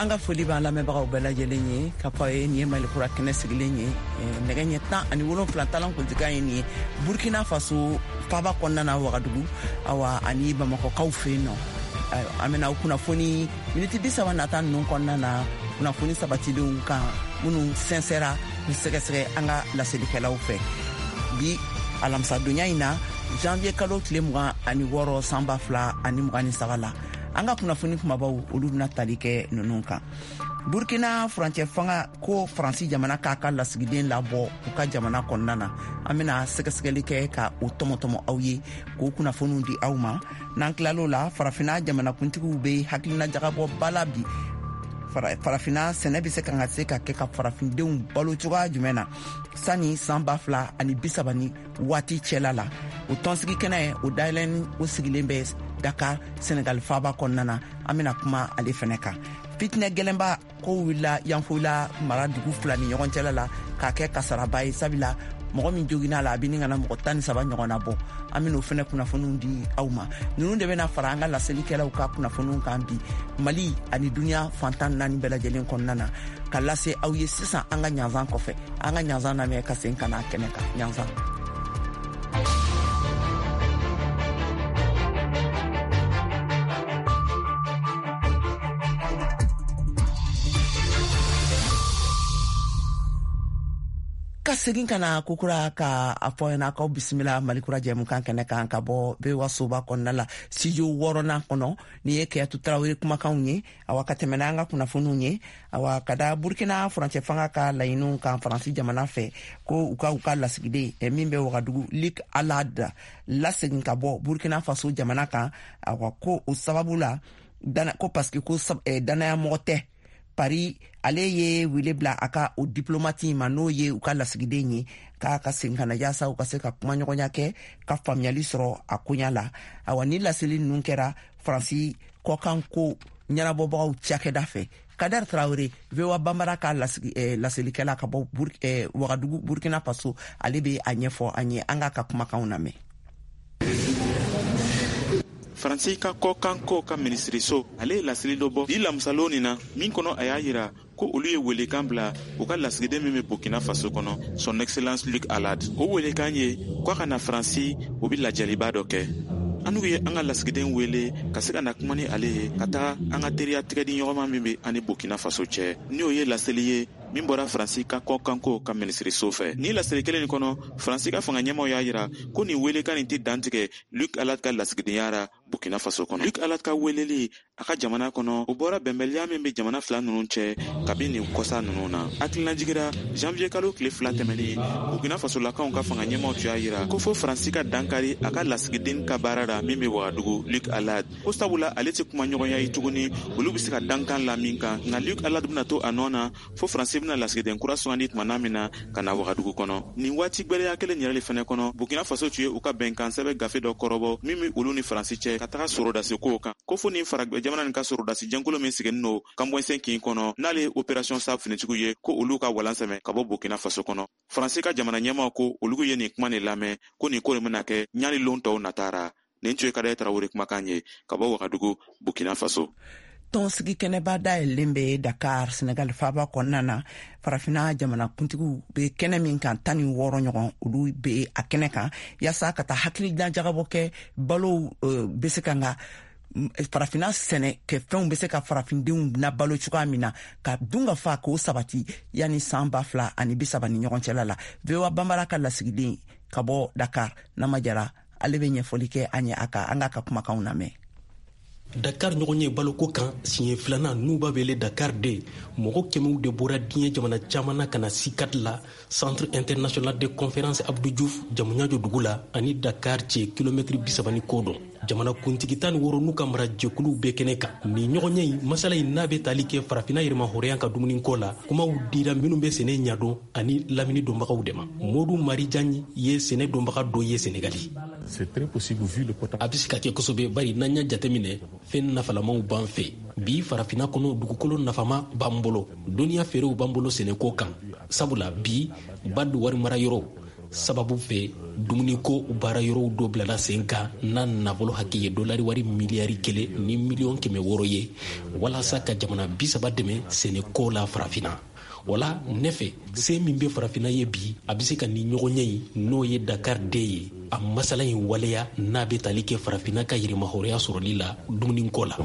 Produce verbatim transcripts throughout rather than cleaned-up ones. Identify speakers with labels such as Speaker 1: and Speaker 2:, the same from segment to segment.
Speaker 1: anga foli ba la mebagaw bela jelenye kapaye ni mali kura kene sigilenye neganye ta ani wolon plantalan ko diga ni Burkina Faso faba konna na Wagadugu awa ani Bamako kawfe no amena kuna foni miniti bisa wana tan non konna na kuna foni sabati de unka munu sincera ni segesere anga la selikela ufe bi alamsa dunya ina janvier kalo tlemwa ani woro samba fla ani mugani sagala anga kuna foni kuma bawo olu na talike nononka Burkina frontière fanga ko Fransi jamana ka ka lasigiden labo ka jamana konnana amina segesegeli ke ka otomotomo awye ko kuna fonu di awma nanklalo la farafina jamana kuntigu be hakilina jagabo balabi farafina senebi se kan se ka ke ka farafindenw balo coga jumena sani samba fla ani bisabani wati chelala o tonsigi kene o dailen o sigilembe Dakar Senegal faba konnana amina kuma ale feneka fitne gelemba ko willa yanfola mara dugu fulani ɲɔgɔn cɛla la ka kɛ kasaraba ye sabila mɔgɔ min jogina la abini ngana mɔgɔ tan ni saba ɲɔgɔn na bɔ amina o fɛnɛ kunnafoniw di aw ma ninnu de bɛna fara an ka laselikɛlaw ka kunnafoniw kan bi Mali ani duniya fantan naani bɛɛ lajɛlen kɔnɔna na ka lase aw ye sisan an ka ɲanzan kɔfɛ an ka ɲanzan lamɛn ka sen kana kɛnɛ kan ɲanzan segin kana kukura ka afoyana ka bismillah malikura jemu kan kene kan ka bo be wasoba konnala sijo worona kono ni yake ya tutrawiri kuma kaunye awakate menanga kuna fununye awakada Burkina frontière fanga ka lainu kan Fransi jamana fe ko uka uka lasigide e mimbe Wagadugu lik alad la segin ka bo Burkina Faso jamana kan awako usababula dana ko parce que ko eh, dana ya mote Paris ale ye wile bla aka o diplomati mano ye u ka lasigide nye ka ka senkana jasa u ka se ka kuma ɲɔgɔnya kɛ ka faamuyali sɔrɔ a koɲa la awa ni laseli ninnu kɛra Faransi kɔkan ko ɲɛnabɔbagaw cakɛda fɛ Kader Traoré vewa bambara ka lasigi eh, laselikɛla ka bɔ Bur eh, Wagadugu Burkina Faso ale be a ɲɛfɔ an ye an ka ka kumakanw lamɛn
Speaker 2: Faransi ka kɔkanko ka ministriso ale lasili dɔ bɔ di lamusalo nin na min kɔnɔ a y'a yira ko olu ye welekan bila u ka lasigiden min bɛ Burkina Faso kɔnɔ son excellence Luc Alad o welekan ye k'a ka na Faransi o bɛ lajɛliba dɔ kɛ an n'u ye an ka lasigiden wele ka se ka na kuma ni ale ye ka taga an ka teriya tigɛdi ɲɔgɔnma min bɛ ani Burkina Faso cɛ ni o ye laseli ye min bɔra Faransi ka kɔkanko ka ministriso fɛ ni laseli kelen nin kɔnɔ Faransi ka fanga ɲɛmaw y'a yira ko nin welekan nin tɛ dantigɛ Luc Alad ka lasigidenya ra Burkina Faso kɔnɔ Luc Alad ka weleli a ka jamana kɔnɔ o bɔra bɛnbɛliya min bɛ jamana fila ninnu cɛ kabini nin kɔsa ninnu na hakilina jigira janvier kalo tile fila tɛmɛnen Burkina Faso lakaw ka fanga ɲɛmaw tun y'a yira ko fo Faransi ka dankari a ka lasigiden ka baara la min bɛ Wagadugu Luc Alad ko sabula ale tɛ kuma ɲɔgɔnya ye tuguni olu bɛ se ka dankan la min kan nka Luc Alad bɛna to a nɔ na fo Faransi bɛna lasigiden kura sugandi tuma min na ka na Wagadugu kɔnɔ nin waati gbɛlɛya kelen yɛrɛ le fɛnɛ kɔnɔ Burkina Faso tun ye u ka bɛnkan sɛbɛn gafe dɔ kɔrɔbɔ min bɛ olu ni Faransi cɛ ka taga sorodasi kow kan ko fo nin fara jamana nin ka sorodasi jɛnkolo min sigilen don kanbɔnsen kin kɔnɔ n'ale ye opération sab finitigiw ye ko olu ka walan sɛmɛ ka bɔ Burkina Faso kɔnɔ Faransi ka jamana ɲɛmaw ko olu ye nin kuma nin lamɛn ko nin ko nin bɛna kɛ ɲani lon tɔw natara nin tun ye Kader Traoré kumakan ye ka bɔ Wagadugu Burkina Faso
Speaker 1: tɔnsigi kɛnɛba dayɛlɛlen bɛ Dakar Senegal faba kɔnɔna na farafina jamana kuntigiw be kɛnɛ min kan tan ni wɔɔrɔ ɲɔgɔn olu be a kɛnɛ kan yasa ka taa hakilina jagabɔ kɛ balo uh, be se ka nga farafina sɛnɛ kɛ fɛnw be se ka farafindenw na balo cogoya min na ka dun ka fa k'o sabati yani san ba fila ani bi saba ni ɲɔgɔn cɛla la vewa bambara ka lasigiden ka bɔ Dakar nama jara ale be ɲɛfɔli kɛ an ye a ka an ka ka kumakanw lamɛn
Speaker 3: Dakar ɲɔgɔn ye baloko kan siɲɛ filanan n'u b'a wele Dakar de mɔgɔ kɛmɛw de bɔra diɲɛ jamana caman na ka na sikat la Centre international de conférence Abdou Diouf jamuɲajo dugu la ani Dakar cɛ kilomɛtiri bi saba ni kɔ dɔn jamana kuntigi tan ni wɔɔrɔ n'u ka mara jɛkuluw bɛɛ kɛnɛ kan ni ɲɔgɔn ye masala in n'a bɛ tali kɛ farafina yɛrɛma hɔrɔnya ka dumuni kɔ la kumaw dira minnu bɛ sɛnɛ ɲadɔn ani lamini dɔnbagaw de ma Modu Marijan ye sɛnɛ dɔnbaga dɔ ye Senegali a bɛ se ka kɛ kosɛbɛ bari n'an y'a jateminɛ fɛn nafalamaw b'an fɛ bi farafina kɔnɔ dugukolo nafama b'an bolo dɔnniya feerew b'an bolo sɛnɛko kan sabula bi ba don wari mara yɔrɔ sababu fɛ dumuni ko baara yɔrɔw dɔ bilala sen kan n'a nafolo hakɛ ye dolari wari miliyari kelen ni miliyɔn kɛmɛ wɔɔrɔ ye walasa ka jamana bi saba dɛmɛ sɛnɛko la farafinna. wala ne fɛ se min bɛ farafina ye bi a bɛ se ka ni ɲɔgɔn ɲɛ in n'o ye Dakar de ye a masala in waleya n'a bɛ tali kɛ farafina ka yirimahɔrɔya sɔrɔli la dumuni ko la.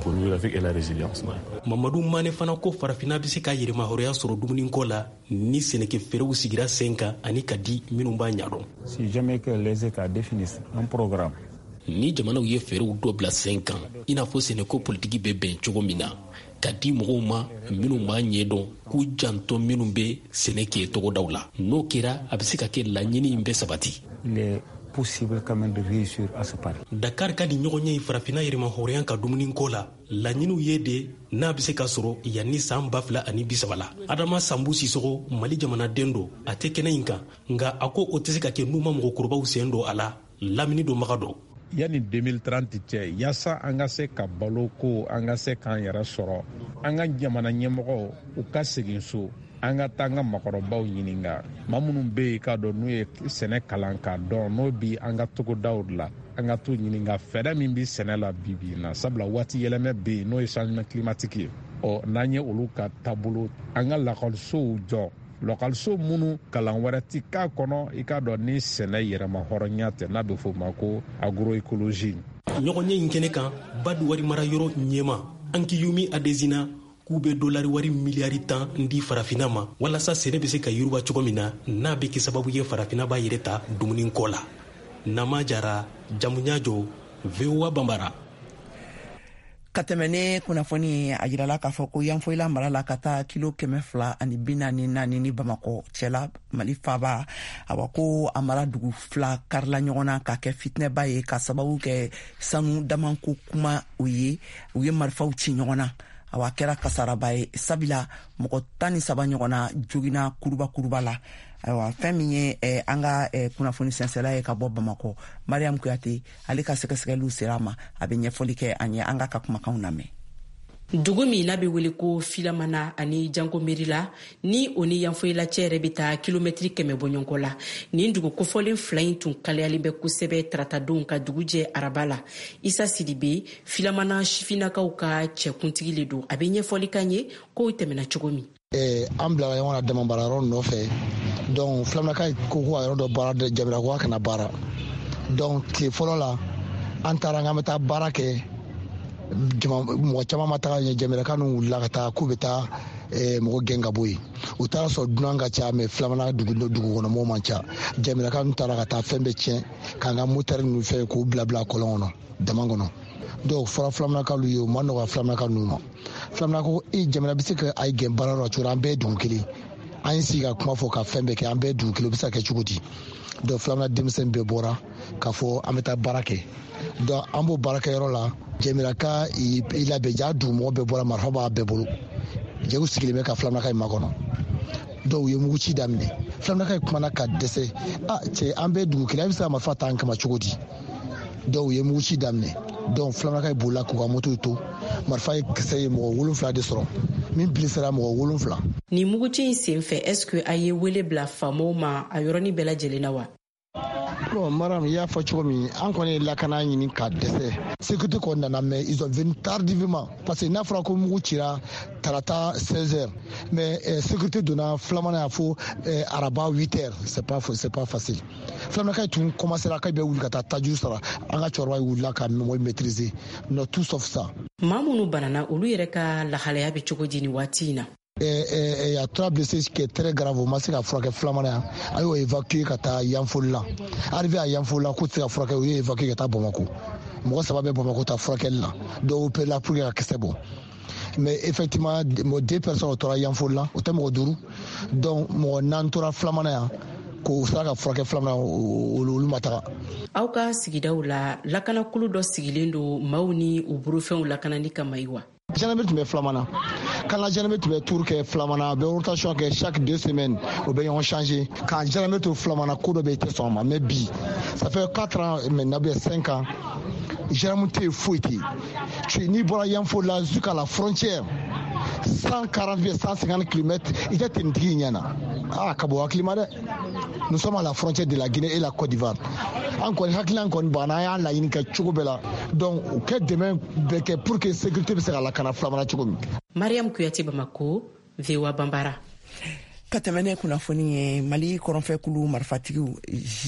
Speaker 3: Mamadu Mane fana ko farafina bɛ se ka yirimahɔrɔya sɔrɔ dumuni ko la ni sɛnɛkɛ feerew sigira sen kan ani ka di minnu b'a ɲɛdɔn.
Speaker 4: Si jamais que les États définissent un programme.
Speaker 3: Ni jamanaw ye feerew dɔ bila sen kan i n'a fɔ sɛnɛko politiki bɛ bɛn cogo min na ka di mɔgɔw ma minnu b'a ɲɛdɔn k'u janto minnu bɛ sɛnɛ kɛ togodaw la n'o kɛra a bɛ se ka kɛ laɲini in bɛ sabati.
Speaker 4: Il est possible quand même de réussir à ce pari.
Speaker 3: Dakar ka di ɲɔgɔn ɲɛ farafina yirimahɔrɔya ka dumuni ko la laɲiniw ye de n'a bɛ se ka sɔrɔ yanni san ba fila ani bi saba la. Adama Sambu Sisoko Mali jamanaden don a tɛ kɛnɛ in kan nka a ko o tɛ se ka kɛ n'u ma mɔgɔkɔrɔbaw sen don a la lamini donbaga dɔn.
Speaker 5: Yani deux mille trente cɛ yaasa an ka se ka balo ko an ka se k'an yɛrɛ sɔrɔ an ka jamana ɲɛmɔgɔw u ka segin so an ka taa an ka makɔrɔbaw ɲininka maa minnu bɛ yen k'a dɔn n'u ye sɛnɛ kalan k'a dɔn n'o bi an ka togodaw la an ka t'u ɲininka fɛɛrɛ min bɛ sɛnɛ la bi bi in na sabula waati yɛlɛmɛ bɛ yen n'o ye changement climatique ye ɔ n'an ye olu ka taabolo an ka lakɔlisow jɔ lɔkaliso minnu kalan wɛrɛ ti k'a kɔnɔ i k'a dɔn ni sɛnɛ yɛrɛma hɔrɔnya tɛ n'a bɛ fɔ o ma ko agroecologie.
Speaker 3: ɲɔgɔnɲɛ in kɛnɛ kan badu wari mara yɔrɔ ɲɛma Ankiyumi Adesina k'u bɛ dolari wari miliyari tan di farafina ma walasa sɛnɛ bɛ se ka yiriwa cogo min na n'a bɛ kɛ sababu ye farafina b'a yɛrɛ ta dumuni ko la. Nama Jara, Jamuɲajo, V O A Bambara.
Speaker 1: Ka tɛmɛ ni kunnafoni a jirala k'a fɔ ko yanfoyila mara la ka taa kilo kɛmɛ fila ani bi naani naani ni Bamakɔ cɛla Mali faaba awa ko a mara dugu fila karila ɲɔgɔn na ka kɛ fitinɛba ye ka sababu kɛ sanu damanko kuma u ye u ye marifaw ci ɲɔgɔn na awa kɛra kasaraba ye sabila mɔgɔ tan ni saba ɲɔgɔn na jogina kuruba kuruba la ayiwa fɛn min ye eh, an ka eh, kunnafoni sɛnsɛla ye ka bɔ Bamakɔ Mariam Kuyate ale ka sɛgɛsɛgɛliw sera ma a bɛ ɲɛfɔli kɛ an ye an ka ka kumakanw lamɛn.
Speaker 6: Dugu min n'a bɛ wele ko Filamana ani Janko Meri la ni o ni yanfoyila cɛ yɛrɛ bɛ taa kilomɛtiri kɛmɛ bɔ ɲɔgɔn la nin dugu kofɔlen fila in tun kaliyalen bɛ kosɛbɛ taratadenw ka dugu jɛ araba la. Isa Sidibe Filamana sifinakaw ka cɛkuntigi le don a bɛ ɲɛfɔli kan ye k'o tɛmɛna cogo min.
Speaker 7: Eh, an bila ɲɔgɔn na damabaara yɔrɔ nɔfɛ donc Filamanaka ko ko a yɔrɔ dɔ baara Jamila ko a kana baara donc tile fɔlɔ la an taara an bɛ taa baara kɛ mɔgɔ caman ma taga Jamilaka ninnu wulila ka taa k'u bɛ taa mɔgɔ gɛn ka bɔ yen u taara sɔrɔ dunan ka ca mais Filamana dugu dugu kɔnɔ mɔgɔw man ca Jamilaka ninnu taara ka taa fɛn bɛɛ tiɲɛ k'an ka motɛri ninnu fɛ k'u bila bila kɔlɔn kɔnɔ dama kɔnɔ donc fɔra Filamanakaw ye o ma nɔgɔ Filamanaka ninnu ma Filamana ko e Jamila bɛ se ka a gɛn baara la cogo an bɛɛ dugu kelen an ye sigi ka kuma fɔ ka fɛn bɛɛ kɛ an bɛɛ dugu kelen o bɛ se ka kɛ cogo di donc Filamana denmisɛn bɛɛ bɔra k'a fɔ an bɛ taa baara kɛ donc an b'o baarakɛyɔrɔ la Jamilaka i labɛn ja dugu mɔgɔ bɛɛ bɔra marifa b'a bɛɛ bolo jɛgu sigilen bɛ ka Filamanaka in makɔnɔ donc u ye mugu ci daminɛ Filamanaka in kumana ka dɛsɛ ah cɛ an bɛɛ dugu kelen a bɛ se ka marifa ta an kama cogo di donc u ye mugu ci daminɛ donc Filamanaka in bolila k'u ka moto to marifa ye kisɛ ye mɔgɔ wolonfila de sɔrɔ min bilisira mɔgɔ wolonfila.
Speaker 6: Ni muguci in senfɛ est-ce que a ye wele bila faamaw ma a yɔrɔnin bɛɛ lajɛlen na wa?
Speaker 7: Bon, Maram, il y a fait chose, on connaît la canne in cas d'essai. Sécurité qu'on a, mais ils ont venu tardivement. Parce que Nafra Komouchira, Tarata seize heures. Mais euh, sécurité donna Flamana à faux euh, Araba huit heures. C'est pas, c'est pas facile. Flamana, tu commences à la caille ou à Tajusara, à Chorwa ou la cam maîtriser. Non, tout sauf ça.
Speaker 6: Mamounou Banana, ou lui, Reka, la Halea Bichokodini Watina.
Speaker 7: Il y a trois blessés qui est très grave. On a frappé Flamana. Il a évacué Kata Yanfola. Arrivé à Yanfola, il a frappé il a évacué Kata Bomako. Moi, ça va bien Bomako, tu as frappé là. Donc, on peut la plus à c'est bon. Mais effectivement, deux personnes autour de Yanfola, au thème Roduru. Donc, mon entourage Flamana. Ko saka frake flamna olu matara
Speaker 6: auka sigidaw la lakana kulu do sigilen do mawni u burufɛnw lakanani kama yiwa
Speaker 7: Janabet tun bɛ Filamana quand la Janabet tun bɛ tour kɛ Filamana a bɛ rotation kɛ chaque deux semaines o bɛ ɲɔgɔn changer quand Janabet to Filamana ko dɔ bɛ i tɛ sɔn ma mais bi ça fait quatre ans maintenant bien cinq ans Janabet tɛ foyi tɛ n'i bɔra Yanfo la jusqu'à la frontière cent quarante cent cinquante kilomètres i tɛ tenitigi ɲɛ na ah ka bɔ hakili ma dɛ. Nous sommes à la frontière de la Guinée et la Côte d'Ivoire. An kɔni hakili an kɔni banna an y'a laɲini kɛ cogo bɛɛ la donc u kɛ dɛmɛ bɛɛ kɛ pour que sécurité bɛ se ka lakana Filamana cogo min.
Speaker 6: Mariam Kuyate, Bamako, V O A Bambara.
Speaker 1: Ka tɛmɛnɛ kunnafoni ye Mali kɔrɔnfɛkulu marifatigiw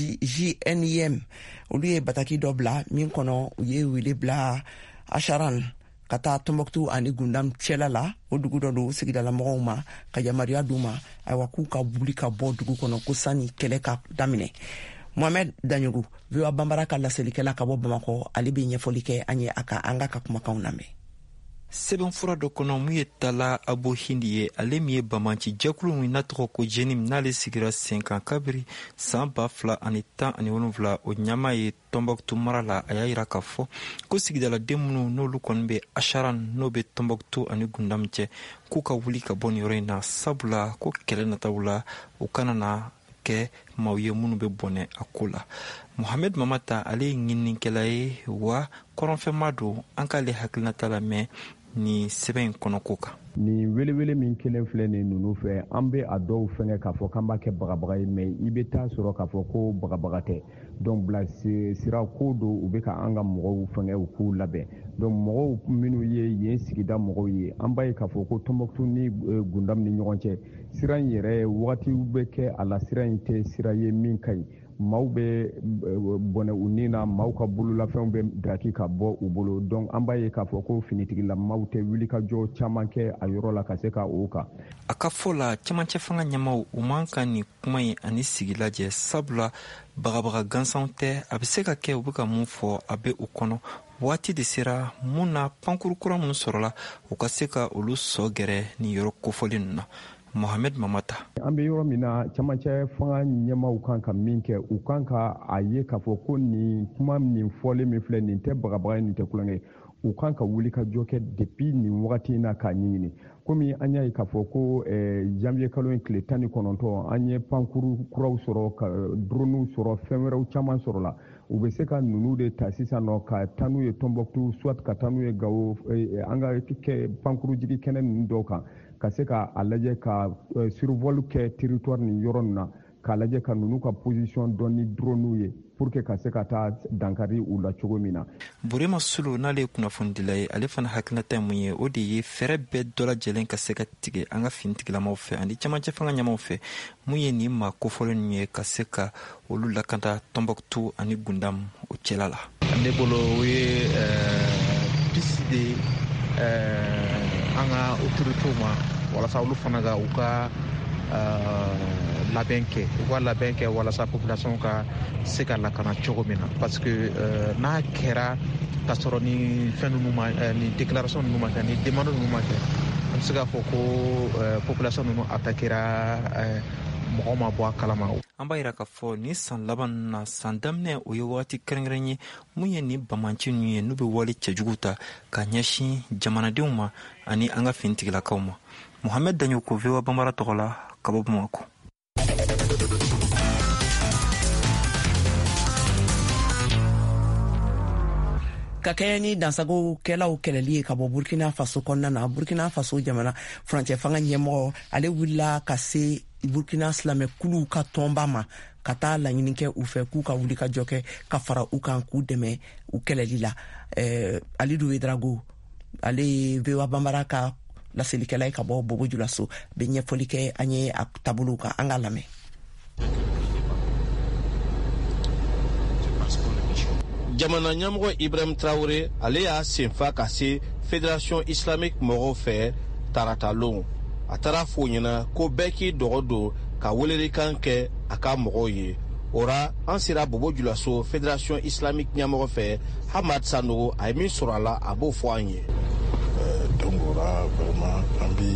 Speaker 1: J N I M olu ye bataki dɔ bila min kɔnɔ u ye wele bila Acharan ka taa Tombouctou ani Gundam cɛla la o dugu dɔ don sigidalamɔgɔw ma ka yamaruya d'u ma ayiwa k'u ka wuli ka bɔ dugu kɔnɔ ko sani kɛlɛ ka daminɛ. Mohamed Danyogo V O A Bambara ka laselikɛla ka bɔ Bamakɔ ale bɛ ɲɛfɔli kɛ an ye a ka an ka ka kumakanw lamɛn.
Speaker 8: sɛbɛnfura dɔ kɔnɔ mun ye Tala Abo Hindi ye ale min ye Bamanci jɛkulu min n'a tɔgɔ ko Jenim n'ale sigira sen kan kabiri san ba fila ani tan ani wolonwula o ɲama ye Tombouctou mara la a y'a yira k'a fɔ ko sigidaladen minnu n'olu kɔni bɛ Acharan n'o bɛ Tombouctou ani Gundam cɛ k'u ka wuli ka bɔ nin yɔrɔ in na sabula ko kɛlɛ nataw la u kana na kɛ maaw ye minnu bɛ bɔnɛ a ko la. Mohamed Mamata ale ye ɲininikɛla ye wa kɔrɔnfɛma don an k'ale hakilinata la mɛn ni sɛbɛn in kɔnɔko kan.
Speaker 4: Ni welewele min kelen filɛ nin ninnu fɛ an bɛ a dɔw fɛngɛ k'a fɔ k'an b'a kɛ bagabaga ye mais i bɛ taa sɔrɔ k'a fɔ ko bagabaga tɛ donc bila sira ko don u bɛ ka an ka mɔgɔw fɛngɛ u k'u labɛn donc mɔgɔw minnu ye yen sigida mɔgɔw ye an b'a ye k'a fɔ ko Tombouctou ni Gundam ni ɲɔgɔn cɛ sira in yɛrɛ wagatiw bɛ kɛ a la sira in tɛ sira ye min ka ɲi maaw bɛ bɔnɛ u ni na maaw ka bololafɛnw bɛ daki ka bɔ u bolo donc an b'a ye k'a fɔ ko finitigila maaw tɛ wuli ka jɔ caman kɛ a yɔrɔ la ka se ka o kan.
Speaker 8: A ka fɔ la camancɛ fanga ɲɛmaw u man ka nin kuma in ani sigi lajɛ sabula bagabaga gansanw tɛ a bɛ se ka kɛ u bɛ ka mun fɔ a bɛ u kɔnɔ waati de sera mun na pankuru kura minnu sɔrɔla u ka se ka olu sɔ gɛrɛ nin yɔrɔ kofɔli ninnu na. Mohamed Mamata.
Speaker 4: An bɛ yɔrɔ min na camancɛ fanga ɲɛmaw kan ka min kɛ u kan ka a ye k'a fɔ ko nin kuma nin fɔlen min filɛ nin tɛ bagabaga nin tɛ kulonkɛ u kan ka wuli ka jɔ kɛ depuis nin wagati in na k'a ɲɛɲini komi an y'a ye k'a fɔ ko janvier kalo in tile tan ni kɔnɔntɔn an ye pankuru kuraw sɔrɔ ka droniw sɔrɔ fɛn wɛrɛw caman sɔrɔ la u bɛ se ka ninnu de ta sisan nɔ ka taa n'u ye Tombouctou soit ka taa n'u ye Gao an ka kɛ pankuru jigi kɛnɛ ninnu dɔw kan ka se ka a lajɛ ka survol kɛ territoire nin yɔrɔ ninnu na k'a lajɛ ka ninnu ka position dɔn ni droniw ye pour que ka se ka taa dankari u la cogo min na.
Speaker 8: Burema Sulu n'ale ye kunnafonidila ye ale fana hakilinata ye mun ye o de ye fɛɛrɛ bɛɛ dɔ lajɛlen ka se ka tigɛ an ka finitigilamaw fɛ ani camancɛ fanga ɲɛmaw fɛ mun ye nin maa kofɔlen ninnu ye ka se ka olu lakanta Tombouctou ani Gundam o cɛla la.
Speaker 5: Ne bolo o ye piste de an ka autorité ma walasa olu fana ka u ka labɛn kɛ u ka labɛn kɛ walasa population ka se ka lakana cogo min na parce que n'a kɛra ka sɔrɔ ni fɛn ninnu ma ni déclaration ninnu ma kɛ ni demande ninnu ma kɛ an bɛ se k'a fɔ ko population ninnu attaquera mɔgɔ ma bɔ a kalama.
Speaker 8: An b'a yira k'a fɔ ni san laban na san daminɛ o ye waati kɛrɛnkɛrɛn ye mun ye ni Bamanci ninnu ye n'u bɛ wale cɛjugu ta ka ɲɛsin jamanadenw ma ani an ka finitigilakaw ma. Mohamed Danyogo V O A Bambara tɔgɔ la ka bɔ Bamakɔ.
Speaker 1: Ka kɛɲɛ ni dansagokɛlaw kɛlɛli ye ka bɔ Burkina Faso kɔnɔna na Burkina Faso jamana furancɛ fanga ɲɛmɔgɔ ale wulila ka se Burkina silamɛkuluw ka tɔnba ma ka taa laɲini kɛ u fɛ k'u ka wuli ka jɔ kɛ ka fara u kan k'u dɛmɛ u kɛlɛli la. eh, Alidu Wedrago ale ye V O A Bambara ka laselikɛla ye ka bɔ Bobo Julaso bɛ ɲɛfɔli kɛ an ye a taabolo kan an ka lamɛn.
Speaker 9: Jamana ɲɛmɔgɔ Ibrahim Traoré ale y'a senfa ka se Fédération Islamique mɔgɔw fɛ taratalon a taara f'o ɲɛna ko bɛɛ k'i dɔgɔ don ka welelikan kɛ a ka mɔgɔw ye o ra an sera Bobo Julaso Fédération Islamique ɲɛmɔgɔ fɛ Hamad Sanogo a ye min sɔrɔ a la a b'o fɔ an ye.
Speaker 10: Donc o ra vraiment an bɛ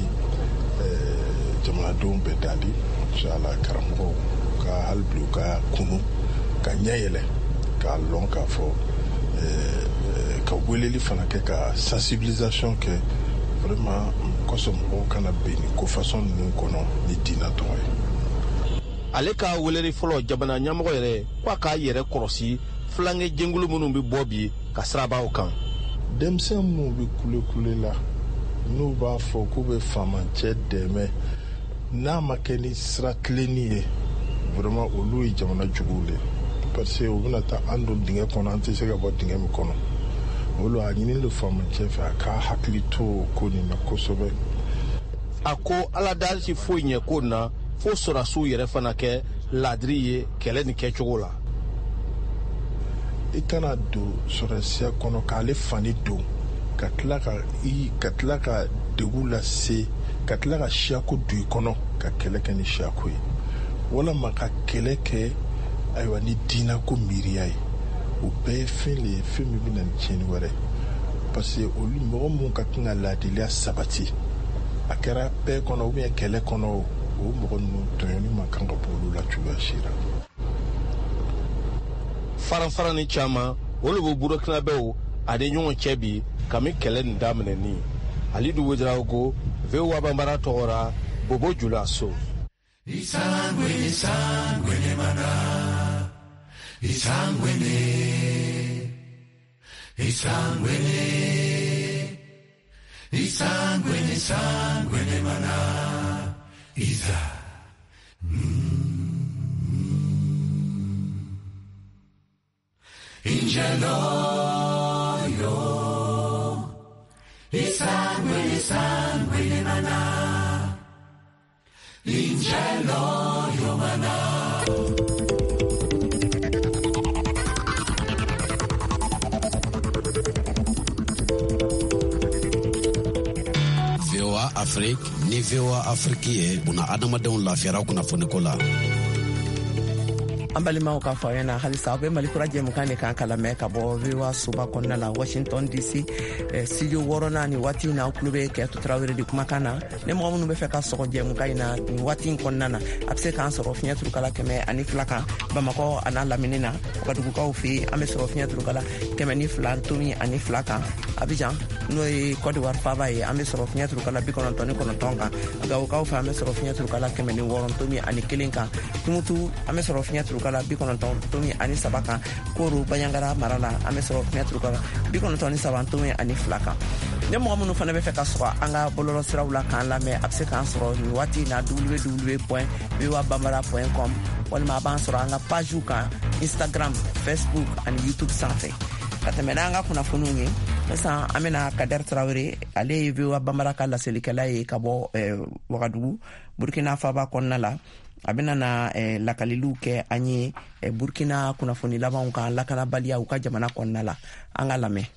Speaker 10: jamanadenw bɛɛ dali inshallah karamɔgɔw ka hali bi u ka kunu ka ɲɛ yɛlɛ k'a lɔn k'a fɔ ka weleli fana kɛ ka sensibilisation kɛ vraiment kɔsɔ mɔgɔw kana bɛn ni kofasɔn ninnu kɔnɔ ni diinɛ tɔgɔ ye.
Speaker 9: Ale ka weleri fɔlɔ jamana ɲɛmɔgɔ yɛrɛ k'a k'a yɛrɛ kɔlɔsi filankɛ jɛnkulu minnu bɛ bɔ bi ka siraba o kan.
Speaker 10: Denmisɛn minnu bɛ kule kule la n'u b'a fɔ k'u bɛ faamancɛ dɛmɛ n'a ma kɛ ni sira tilenni ye vraiment olu ye jamana juguw de parce que u bɛna taa an don dingɛ kɔnɔ an tɛ se ka bɔ dingɛ min kɔnɔ olu a ɲini de faamancɛ fɛ a ka hakili to ko nin na kosɛbɛ.
Speaker 9: a ko ala dali si foyi ɲɛ ko na fo sɔrɔsiw yɛrɛ fana kɛ laadiri ye kɛlɛ ni kɛcogo la.
Speaker 10: I kana don sɔrɔsiya kɔnɔ k'ale fani don ka tila ka i ka tila ka degun lase ka tila ka siyako don i kɔnɔ ka kɛlɛ kɛ ni siyako ye walama ka kɛlɛ kɛ ayiwa ni diinako miiriya ye o bɛɛ ye fɛn le ye fɛn min bɛ na ni tiɲɛni wɛrɛ parce que olu mɔgɔ minnu ka kan ka laadiliya sabati a kɛra bɛɛ kɔnɔ ou bien kɛlɛ kɔnɔ o mɔgɔ ninnu tɔɲɔni man kan ka bɔ olu la cogoya si la.
Speaker 9: faranfarani caman olu bɛ burukinabew a de ɲɔgɔn cɛ bi kami kɛlɛ nin daminɛni alidu wederaw ko V O A Bambara tɔgɔra Bobo Julaso.
Speaker 11: Isangwene sangwene mana Isangwene Isangwene Isangwene sangwene mana Isa Ingelo yo Isangwene sangwene mana Ingelo yo mana.
Speaker 12: V O A Afrique ni V O A Afrique ye una adamadenw lafiyara kunnafoniko la.
Speaker 1: an balimaw k'a fɔ aw ɲɛna halisa aw bɛ mali kura jɛmukan de kan ka lamɛn ka bɔ V O A soba kɔnɔna la Washington D C studio wɔɔrɔnan ni waati in na aw tulo bɛ Kɛyatu Tarawele de kumakan na ni mɔgɔ minnu bɛ fɛ ka sɔgɔ jɛmukan in na nin waati in kɔnɔna na a bɛ se k'an sɔrɔ fiɲɛ turukala kɛmɛ ani fila kan Bamakɔ a n'a lamini na Wagadugukaw fɛ yen an bɛ sɔrɔ fiɲɛ turukala kɛmɛ ni fila ntomi ani fila kan Abidjan n'o ye Côte d'Ivoire faaba ye an bɛ sɔrɔ fiɲɛ turukala bi kɔnɔntɔn ni kɔnɔntɔn kan Gawokaw fɛ an bɛ sɔrɔ fiɲɛ turukala kɛmɛ ni wɔɔrɔ ntomi ani kelen kan Tumutu an bɛ sɔrɔ fiɲɛ turukala bi kɔnɔntɔn ntomi ani saba kan Koro Baɲangara mara la an bɛ sɔrɔ fiɲɛ turukala bi kɔnɔntɔn ni saba ntomi ani fila kan ni mɔgɔ minnu fana bɛ fɛ ka sɔrɔ an ka bɔlɔlɔ siraw la k'an lamɛn a bɛ se k'an sɔrɔ nin waati in na w w w point v o a bambara point com walima a b'an sɔrɔ an ka pajiw kan Instagram, Facebook ani YouTube sanfɛ ka tɛmɛ n'an ka kunnafoniw ye sisan an bɛna Kader Tarawele ale ye V O A Bambara ka laselikɛla ye ka bɔ Wagadugu Burkina faaba kɔnɔna la a bɛna na lakaliliw kɛ an ye Burkina kunnafoni labanw kan lakanabaliya u ka jamana kɔnɔna la an ka lamɛn.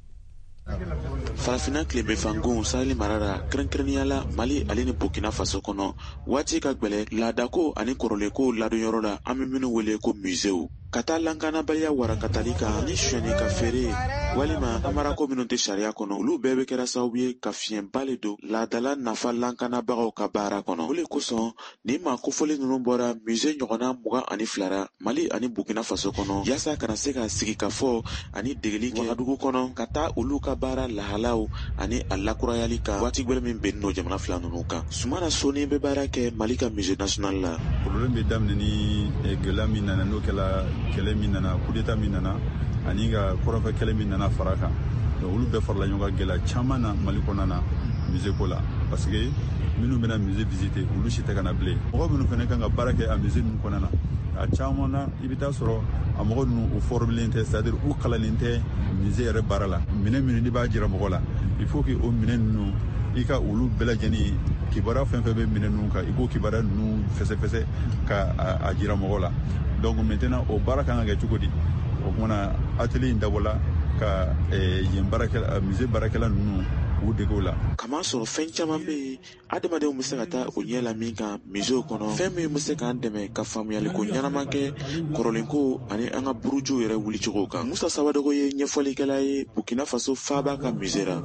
Speaker 2: Farafina tilebe fangon saheli marara kɛrɛnkɛrɛnnenya la Mali ale ni Burkina Faso kɔnɔ waati ka gwɛlɛ laadako ani kɔrɔleko ladonyɔrɔ la an bɛ minnu wele ko musew ka taa lankanabaliya warakatali kan ni sonyani ka feere walima amarako minnu tɛ sariya kɔnɔ olu bɛɛ bɛ kɛra sababu ye ka fiɲɛba le don laadala nafa lankanabagaw ka baara kɔnɔ o le kosɔn ni ma kofɔli ninnu bɔra musée ɲɔgɔnna mugan ani filara Mali ani Burkina Faso kɔnɔ yaasa kana se ka sigi ka fɔ ani degeli kɛ Wagadugu kɔnɔ ka taa olu ka baara lahalaw ani a lakurayali kan waati gwɛlɛ min bɛnnen don jamana fila ninnu kan Sumana Soni bɛ baara kɛ Mali ka musée national la.
Speaker 13: Problème bɛ daminɛ ni gɛlɛya min nana n'o kɛla kɛlɛ min nana coup d'état min nana ani ka kɔrɔnfɛ kɛlɛ min nana fara kan olu bɛɛ farala ɲɔgɔn kan gɛlɛya caman na Mali kɔnɔna na musée ko la parce que minnu bɛna musée visiter olu si tɛ ka na bilen mɔgɔ minnu fana kan ka baara kɛ a musée ninnu kɔnɔna na a caman na i bɛ taa sɔrɔ a mɔgɔ ninnu u formelen tɛ c'est à dire u kalannen tɛ musée yɛrɛ baara la minɛn minnu n'i b'a jira mɔgɔ la il faut que o minɛn ninnu i ka olu bɛɛ lajɛlen kibaruya fɛn fɛn bɛ minɛn ninnu kan i k'o kibaruya ninnu fɛsɛfɛsɛ ka a jira mɔgɔ la donc maintenant o baara kan ka kɛ cogo di o kumana atelier in dabɔla ka yen baarakɛla musée baarakɛla ninnu u dege o la.
Speaker 2: Kama sɔrɔ fɛn caman bɛ yen adamadenw bɛ se ka taa o ɲɛ la min kan musée kɔnɔ fɛn min bɛ se k'an dɛmɛ ka faamuyaliko ɲɛnama kɛ kɔrɔlenko ani an ka burujuw yɛrɛ wulicogo kan Musa Sabadogo ye ɲɛfɔlikɛla ye Burkina Faso faaba ka musée la.
Speaker 14: O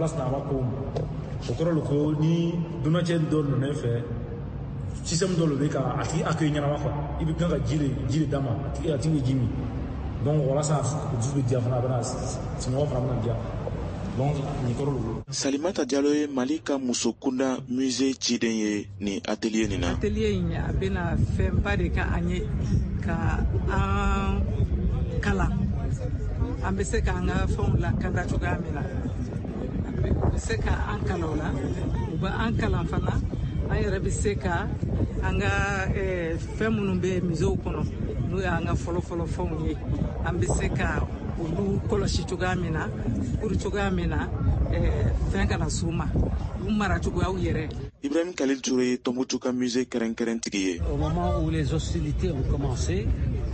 Speaker 14: kɔrɔ ko ni donnancɛ dɔ nana fɛ système dɔ le bɛ ka a tigi accueil ɲɛnama quoi i bɛ kan ka ji de ji de d'a ma a tigi a tigi bɛ ji min donc walasa dusu bɛ diya fana a bɛna sinɔgɔ fana bɛna diya donc nin kɔrɔ le.
Speaker 2: Salimata Diallo ye Mali ka muso kunda musée ciden ye ni atelier nin na.
Speaker 15: Atelier in a bɛna fɛnba de kan an ye ka an kalan an bɛ se k'an ka fɛnw lakanda cogoya min na u bɛ se ka an kalan o la u bɛ an kalan fana an yɛrɛ bɛ se ka an ka fɛn minnu bɛ musée kɔnɔ n'o y'an ka fɔlɔfɔlɔ fɛnw ye an bɛ se ka olu kɔlɔsi cogoya min na kuru cogoya min na fɛn kana s'u ma u mara cogoyaw yɛrɛ.
Speaker 2: Ibrahim Khalil Touré Tombouctou ka musée kɛrɛnkɛrɛntigi ye.
Speaker 16: Au moment où les hostilités ont commencé,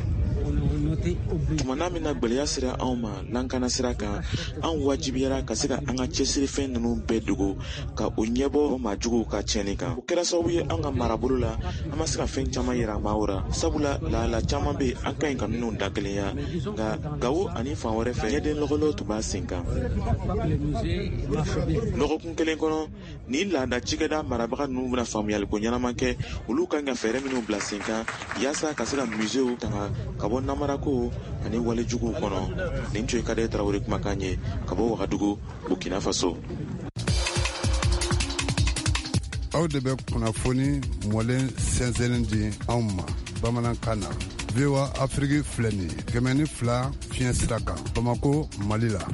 Speaker 2: tumana min na gwɛlɛya sera anw ma lankana sira kan an wajibiyara ka se ka an ka cɛsiri fɛn ninnu bɛɛ dogo ka o ɲɛbɔ maajuguw ka tiɲɛni kan. O kɛra sababu ye an ka marabolo la an ma se ka fɛn caman yira maaw ra sabula lahala caman bɛ an ka ɲi ka ninnu dakelenya nka Gawo ani fan wɛrɛ fɛ ɲɛden lɔgɔlɔ tun b'a sen kan. Lɔgɔkun kelen kɔnɔ ni laada cikɛda marabaga ninnu bɛna faamuyaliko ɲɛnama kɛ olu kan ka fɛɛrɛ minnu bila sen kan yaasa ka se ka musew tanga ka bɔ namarako ani walejuguw kɔnɔ. Nin tun ye Kade Tarawele kumakan ye ka bɔ Wagadugu, Burkina Faso.
Speaker 17: Aw de bɛ kunnafoni mɔlen sɛnsɛnnin di anw ma bamanankan na. V O A Afrique filɛ nin ye kɛmɛ ni fila fiɲɛ sira kan Bamako, Mali la.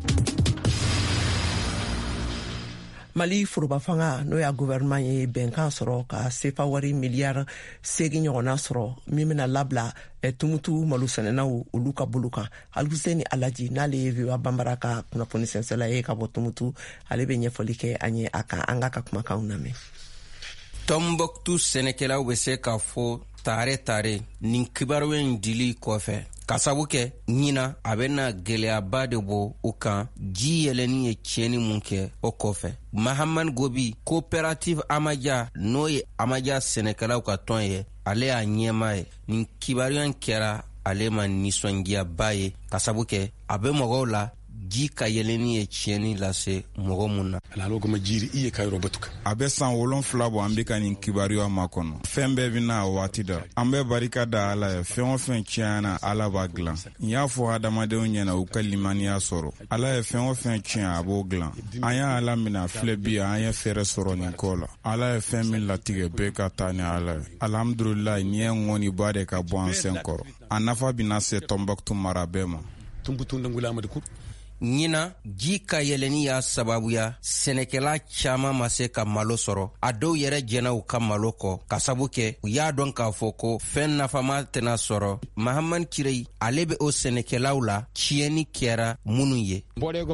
Speaker 1: Mali foroba fanga n'o y'a gouvernement ye bɛnkan sɔrɔ ka sefa wari miliyari segin ɲɔgɔnna sɔrɔ min bɛna labila tumutu malo sɛnɛnaw olu ka bolo kan. Alhuseni Alaji n'ale ye V O A Banbara ka kunnafoni sɛnsɛla ye ka bɔ tumutu ale bɛ ɲɛfɔli kɛ an ye a kan an ka ka kumakanw lamɛn.
Speaker 18: Tombouctou sɛnɛkɛlaw bɛ se ka fɔ tare tare nin kibaruya in dili kɔfɛ ka sabu kɛ ɲina a bɛna gɛlɛyaba de bɔ u kan ji yɛlɛni ye tiɲɛni mun kɛ o kɔfɛ. Mahamani Gobi coopérative Amaja n'o ye Amaja sɛnɛkɛlaw ka tɔn ye ale y'a ɲɛma ye nin kibaruya kɛra ale ma nisɔndiyaba ye ka sabu kɛ a bɛ mɔgɔw la ji ka yɛlɛni ye tiɲɛni lase mɔgɔ mun na.
Speaker 19: Alalo gama jiri iye ka yɔrɔ batuka.
Speaker 5: A bɛ san wolonfila bɔ an bɛ ka nin kibaruya ma kɔnɔ. Fɛn bɛɛ bɛ na waati da. An bɛ barika da Ala ye. Fɛn o fɛn tiɲɛna Ala b'a dilan. N y'a fɔ adamadenw ɲɛna u ka limaniya sɔrɔ. Ala ye fɛn o fɛn tiɲɛ a b'o dilan. An y'a Ala minɛ filɛ bi an ye fɛɛrɛ sɔrɔ nin ko la. Ala ye fɛn min latigɛ bɛɛ ka taa ni Ala ye. Alhamdulilayi nin ye ŋɔniba de ka bɔ an sen kɔrɔ. A nafa bɛna se Tombouctou mara bɛɛ ma.
Speaker 19: Tombouctou ndangula Amadu Kur.
Speaker 18: Ɲina ji ka yɛlɛni y'a sababuya sɛnɛkɛla caman ma se ka malo sɔrɔ a dɔw yɛrɛ jɛna u ka malo kɔ ka sabu kɛ u y'a dɔn k'a fɔ ko fɛn nafama tɛna sɔrɔ. Mahamani Kirei ale bɛ o sɛnɛkɛlaw la tiɲɛni kɛra minnu ye.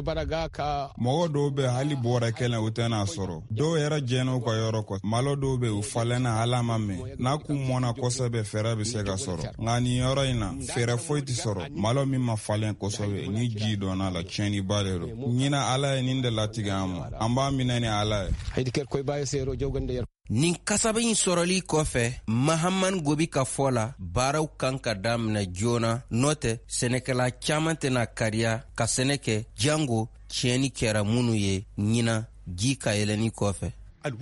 Speaker 5: Mɔgɔ dɔw bɛ hali bɔrɛ kelen u tɛna sɔrɔ dɔw yɛrɛ jɛna u ka yɔrɔ kɔ malo dɔw bɛ u falenna Ala ma mɛn n'a k'u mɔna kosɛbɛ fɛɛrɛ bɛ se ka sɔrɔ nka nin yɔrɔ in na fɛɛrɛ foyi tɛ sɔrɔ malo min ma falen kosɛbɛ ni ji dɔnna la tiɲɛni ba de don. Ɲina Ala ye nin de latigɛ an ma an b'a minɛ ni Ala ye.
Speaker 18: Nin kasaba in sɔrɔli kɔfɛ Mahamani Gobi ka fɔ la baaraw kan ka daminɛ joona n'o tɛ sɛnɛkɛla caman tɛna kariya ka sɛnɛ kɛ jango tiɲɛni kɛra minnu ye ɲina ji ka yɛlɛni kɔfɛ.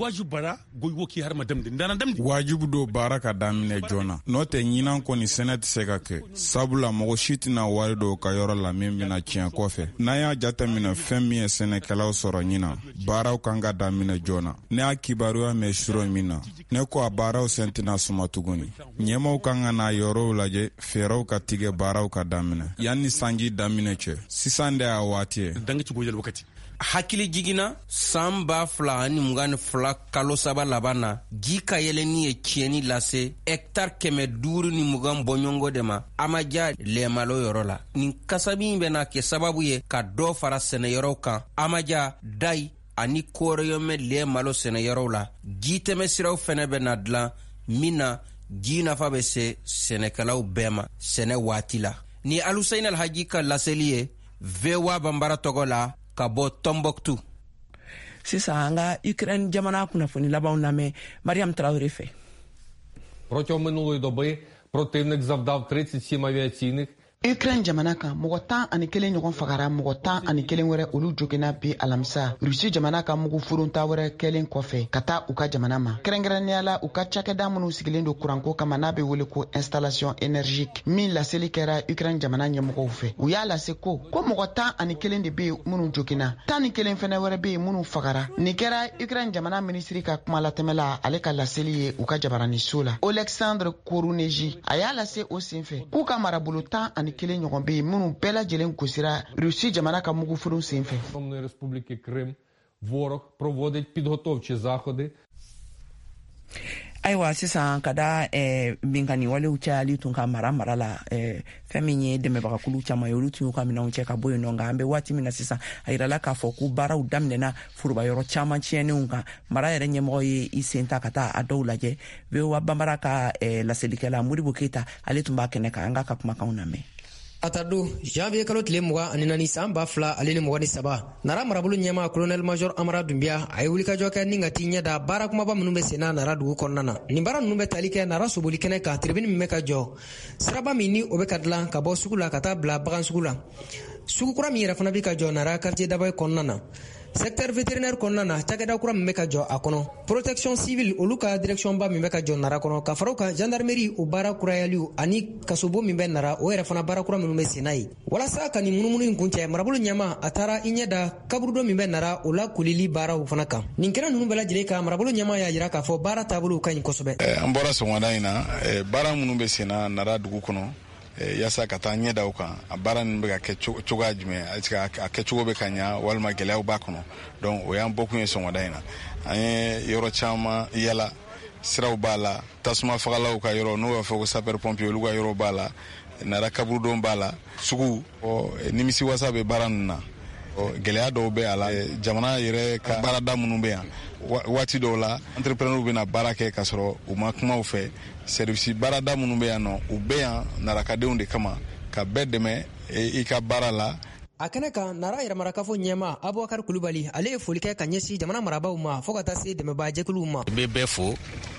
Speaker 5: Wajibu do baara ka daminɛ joona n'o tɛ ɲinan kɔni sɛnɛ tɛ se ka kɛ sabula mɔgɔ si tɛna wari dɔw ka yɔrɔ la min bɛna tiɲɛ kɔfɛ. N'an y'a jateminɛ fɛn min ye sɛnɛkɛlaw sɔrɔ ɲinan baaraw kan ka daminɛ joona. Ne y'a kibaruya mɛn suro min na ne ko a baaraw sen tɛna suma tuguni. Ɲɛmaw kan ka n'a yɔrɔw lajɛ fɛɛrɛw ka tigɛ baaraw ka daminɛ yanni sanji daminɛ cɛ. Sisan de y'a waati ye.
Speaker 18: Hakili jigina san ba fila ani mugan ni fila kalo saba laban na ji ka yɛlɛni ye tiɲɛni lase hɛktari kɛmɛ duuru ni mugan bɔɲɔgɔn de ma Amaja lɛmalo yɔrɔ la. Nin kasabi in bɛna kɛ sababu ye ka dɔ fara sɛnɛyɔrɔw kan. Amaja, Dayi ani Kɔrɔyɔmɛ lɛmalo sɛnɛyɔrɔw la ji tɛmɛ siraw fɛnɛ bɛna dilan min na ji nafa bɛ se sɛnɛkɛlaw bɛɛ ma sɛnɛ waati la. Ni Alhussein Alhaji ka laseli ye V O A Banbara tɔgɔ la ka bɔ Tombouctou.
Speaker 1: Sisan an ka Ukraine jamana kunnafoni labanw lamɛn Mariam Traoré fɛ.
Speaker 20: Протягом минулої доби противник завдав тридцять сім авіаційних
Speaker 21: Ukraine jamana kan mɔgɔ tan ani kelen ɲɔgɔn fagara mɔgɔ tan ani kelen wɛrɛ olu joginna bi alamisa Rusi jamana ka mugu furunta wɛrɛ kɛlen kɔfɛ ka taa u ka jamana ma kɛrɛnkɛrɛnnenya la u ka cakɛda minnu sigilen don kuranko kama n'a bɛ wele ko installation énergique min laseli kɛra Ukraine jamana ɲɛmɔgɔw fɛ u y'a lase ko ko mɔgɔ tan ani kelen de bɛ yen minnu joginna tan ni kelen fɛnɛ wɛrɛ bɛ yen minnu fagara nin kɛra Ukraine jamana minisiri ka kuma latɛmɛ la ale ka laseli ye u ka jabarani so la Oleksandr Koruneji a y'a lase o senfɛ k'u ka marabolo tan ani kelen ɲɔgɔn bɛ yen minnu bɛɛ lajɛlen gosira Rusi jamana ka mugufurun senfɛ.
Speaker 20: ворог проводить підготовчі заходи.
Speaker 1: Ayiwa sisan ka da eh, binkani walew cayali tun ka mara mara la eh, fɛn min ye dɛmɛbagakulu caman ye olu tun y'u ka minɛnw cɛ ka bɔ yen nɔ nka an bɛ waati min na sisan a yirala k'a fɔ ko baaraw daminɛna forobayɔrɔ caman tiɲɛnenw kan mara yɛrɛ ɲɛmɔgɔ ye i sen ta ka taa a dɔw lajɛ voa banbara ka eh, laselikɛla moribo keyita ale tun b'a kɛnɛ kan an ka ka kumakanw lamɛn.
Speaker 3: Atado janvier kalo tile mugan ani naani san ba fila ale ni mugan ni saba nara marabolo ɲɛma colonel major amara dunbiya a ye wulikajɔ kɛ ni ka t'i ɲɛda baara kumaba minnu bɛ senna nara dugu kɔnɔna na nin baara ninnu bɛ tali kɛ nara soboli kɛnɛ kan tribune min bɛ ka jɔ siraba min ni o bɛ ka dilan ka bɔ sugu la ka taa bila bagan sugu la sugu kura min yɛrɛ fana bɛ ka jɔ nara quartier dabaye kɔnɔna na secteur vétérinaire kɔnɔna na cakɛda kura min bɛ ka jɔ a kɔnɔ protection civile olu ka direction ba min bɛ ka jɔ nara kɔnɔ ka fara u kan gendarmerie o baara kurayaliw ani kasobo min bɛ nara o yɛrɛ fana baara kura minnu bɛ senna ye walasa ka nin munumunu in kun cɛ marabolo ɲɛma a taara i ɲɛ da kaburudon min bɛ nara o la kolili baaraw fana kan nin kɛnɛ ninnu bɛɛ lajɛlen kan marabolo ɲɛma y'a jira k'a fɔ baara taabolow ka ɲi kosɛbɛ.
Speaker 10: an bɔra sɔgɔmada in na baara minnu bɛ senna nara dugu kɔnɔ yasa ka taa ɲɛ da o kan a baara ninnu bɛ ka kɛ cogoya jumɛn a kɛcogo bɛ ka ɲa walima gɛlɛyaw b'a kɔnɔ donc o y'an bɔkun ye sɔgɔmada in na an ye yɔrɔ caman yala siraw b'a la tasuma fagalaw ka yɔrɔ n'o b'a fɔ ko sapeur pompier olu ka yɔrɔ b'a la nara kaburudon b'a la sugu nimisi wasa bɛ baara ninnu na gɛlɛya dɔw bɛ a la jamana yɛrɛ ka baarada minnu bɛ yan waati dɔw la entrepreneur bɛna baara kɛ ka sɔrɔ u ma kuma u fɛ service baarada minnu bɛ yan nɔ u bɛ yan narakadenw de kama ka bɛɛ dɛmɛ i ka baara la.
Speaker 3: a kɛnɛ kan nara yɛrɛmarakafo ɲɛma abubakar kulubali ale ye foli kɛ ka ɲɛsin jamana marabaw ma fɔɔ ka taa se dɛmɛbaa jɛkuluw ma.
Speaker 22: n bɛ bɛɛ fo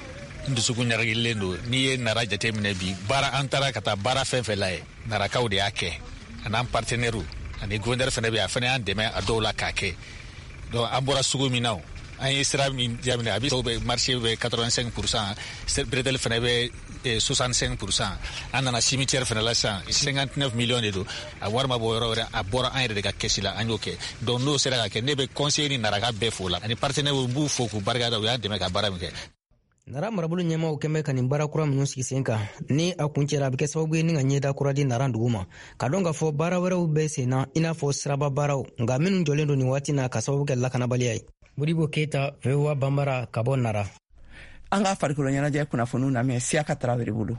Speaker 22: n dusukun ɲagagilen don n'i ye nara jate minɛ bi baara an taara ka taa baara fɛn fɛn la ye narakaw de y'a kɛ an'an partenaires ani gouverneur fana bɛ a fana y'an dɛmɛ a dɔw la k'a kɛ donc an bɔra sugu min na an ye sira min daminɛ a bɛ sɔrɔ bɛ marché bɛ quatre-vingt-cinq pour cent bretelle fana bɛ soixante-cinq pour cent an nana cimetière fana la sisan cinquante-neuf millions de don a wari ma bɔ yɔrɔ wɛrɛ a bɔra an yɛrɛ de ka kɛsi la an y'o kɛ donc n'o sera ka kɛ ne bɛ conseiller ni naraka bɛɛ fo la ani partenaire n b'u fo k'u barika da u y'an dɛmɛ ka baara min kɛ.
Speaker 3: nara marabolo ɲɛmaw kɛn bɛ ka nin baara kura minnu sigi sen kan ni a kun cɛra a bɛ kɛ sababu ye ni ka ɲɛda kura di nara dugu ma ka dɔn k'a fɔ baara wɛrɛw bɛ senna i n'a fɔ siraba baaraw nka minnu jɔlen don nin waati na ka sababu kɛ lakanabaliya ye. modibo keyita voa banbara ka bɔ nara.
Speaker 1: an ka farikolo ɲɛnajɛ kunnafoniw lamɛn siyaka tarawele bolo.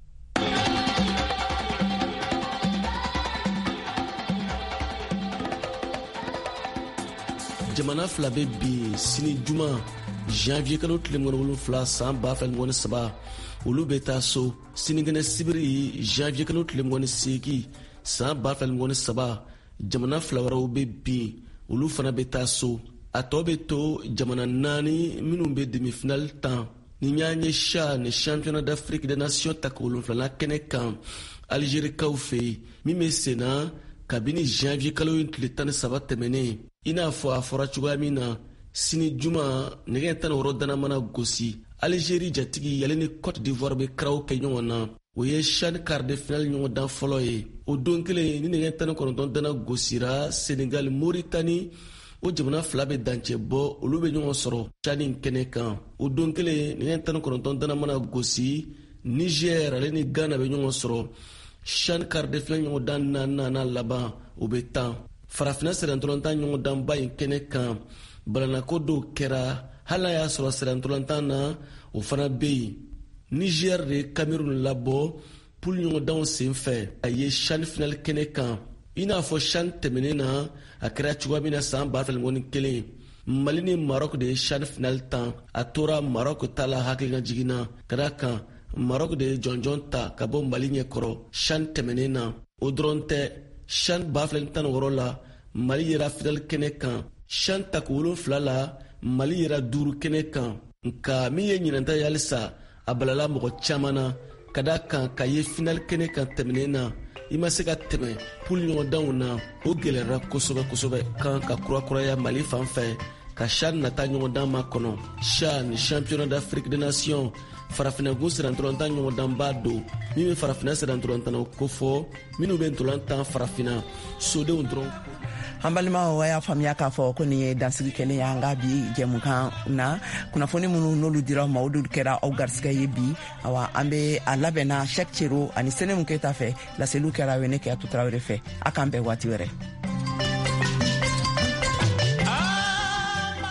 Speaker 23: jamana fila bɛ bi sini juma janvier kalo tile mugan ni wolonwula san ba fila ni mugan ni saba olu bɛ taa so sinikɛnɛ sibiri janvier kalo tile mugan ni seegin san ba fila ni mugan ni saba jamana fila wɛrɛw bɛ bin olu fana bɛ taa so a tɔ bɛ to jamana naani minnu bɛ demi-finale tan ni y'a ye cha ni championnat d'Afrique des nations ta ka wolonwulana kɛnɛ kan Algérikaw fɛ yen min bɛ senna kabini janvier kalo in tile tan ni saba tɛmɛnen i n'a fɔ a fɔra cogoya min na sini juma nɛgɛ tan ni wɔɔrɔ dana mana gosi Algérie jatigi yale ni Côte d'Ivoire bɛ karaw kɛ ɲɔgɔn na o ye CHAN quart de finale ɲɔgɔn dan fɔlɔ ye o don kelen ni nɛgɛ tan ni kɔnɔntɔn dana gosira Sénégal Mauritanie o jamana fila bɛ dancɛ bɔ olu bɛ ɲɔgɔn sɔrɔ CHAN in kɛnɛ kan o don kelen nɛgɛ tan ni kɔnɔntɔn dana mana gosi Niger ale ni Ghana bɛ ɲɔgɔn sɔrɔ CHAN quart de finale ɲɔgɔn dan naaninan laban o bɛ tan farafina sɛrɛntɔlɔntan ɲɔgɔn danba in kɛnɛ kan balanako dɔw kɛra hali y'a sɔrɔ sɛrɛntɔlɔntan na o fana bɛ yen Niger de Cameroun labɔ poule ɲɔgɔndanw sen fɛ a ye CHAN finale kɛnɛ kan i n'a fɔ CHAN tɛmɛnen na a kɛra cogoya min na san ba fila ni kelen Mali ni Maroc de ye CHAN finale tan a tora Maroc ta la hakili ka jiginna ka da kan Maroc de ye jɔnjɔn ta ka bɔ Mali ɲɛkɔrɔ CHAN tɛmɛnen na o dɔrɔn tɛ CHAN ba fila ni tan ni wɔɔrɔ la Mali yera finale kɛnɛ kan CHAN ta ko wolonwula la Mali yera duuru kɛnɛ kan nka min ye ɲinanta ye halisa a balala mɔgɔ caman na ka da kan ka ye finale kɛnɛ kan tɛmɛnen na i ma se ka tɛmɛ poule ɲɔgɔndanw na o gɛlɛyara kosɛbɛ kosɛbɛ kan ka kurakuraya Mali fan fɛ ka CHAN nata ɲɔgɔndan ma kɔnɔ CHAN ni championnat d'Afrique des nations farafinagun sɛrɛntɔlɔntan ɲɔgɔndan b'a don min bɛ farafina sɛrɛntɔlɔntanaw kofɔ minnu bɛ ntɔlɔntan farafina sodenw dɔrɔn.
Speaker 1: an balimaw a y'a faamuya k'a fɔ ko nin ye dansigi kelen ye an ka bi jɛmukan na kunnafoni minnu n'olu dira ma o de kɛra aw garisigɛ ye bi awa an bɛ a labɛnna Cheick Thierno ani Senemu Keyita fɛ laseliw kɛra Wene Keyatu Tarawele fɛ a k'an bɛn waati wɛrɛ.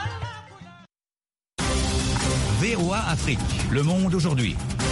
Speaker 4: Afrique, le monde aujourd'hui.